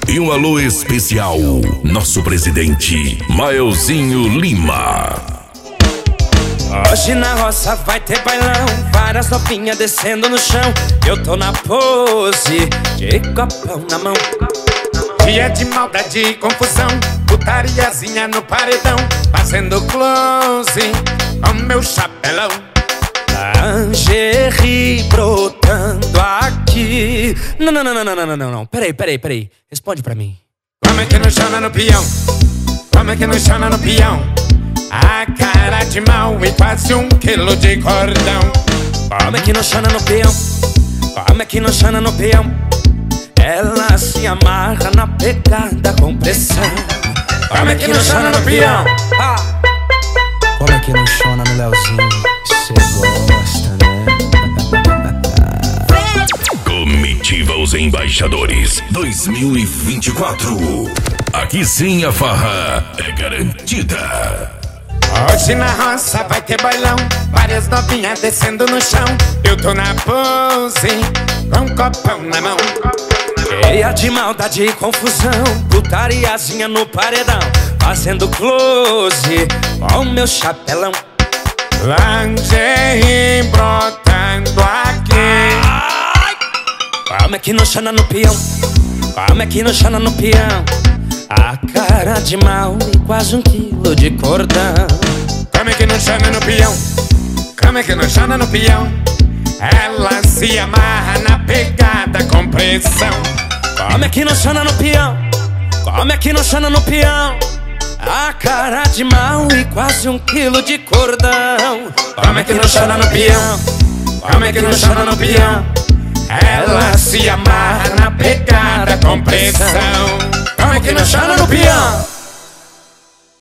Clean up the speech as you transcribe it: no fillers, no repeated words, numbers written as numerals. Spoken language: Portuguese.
E um alô especial, nosso presidente, Maelzinho Lima. Hoje na roça vai ter bailão, várias novinhas descendo no chão. Eu tô na pose, de copão na mão. Dia de maldade e confusão, putariazinha no paredão, fazendo close com meu chapelão. Lingerie brotando aqui. Não. Peraí. Responde pra mim. Como é que não chama no peão? Como é que não chama no peão? A cara de mal e quase 1 quilo de cordão. Como é que não chama no peão? Como é que não chama no peão? Ela se amarra na pegada com pressão. Como é que não chama no peão? Como é que não chama no Leozinho? Cê gosta, né? Comitiva Os Embaixadores 2024. Aqui sim a farra é garantida. Hoje na roça vai ter bailão, várias novinhas descendo no chão. Eu tô na pose, com um copão na mão. Cheia de maldade e confusão, putariazinha no paredão, fazendo close com meu chapelão. Lingerie brotando aqui. Como é que não chama no peão? Como é que não chama no peão? A cara de mal e quase 1 quilo de cordão. Como é que não chama no peão? Como é que não chama no peão? Ela se amarra na pegada com pressão. Como é que não chama no peão? Como é que não chama no peão? A cara de mal e quase 1 quilo de cordão. Como é que não chama no peão? Como é que não chama no peão? Ela se amarra na pegada com pressão. Como é que não chama no peão?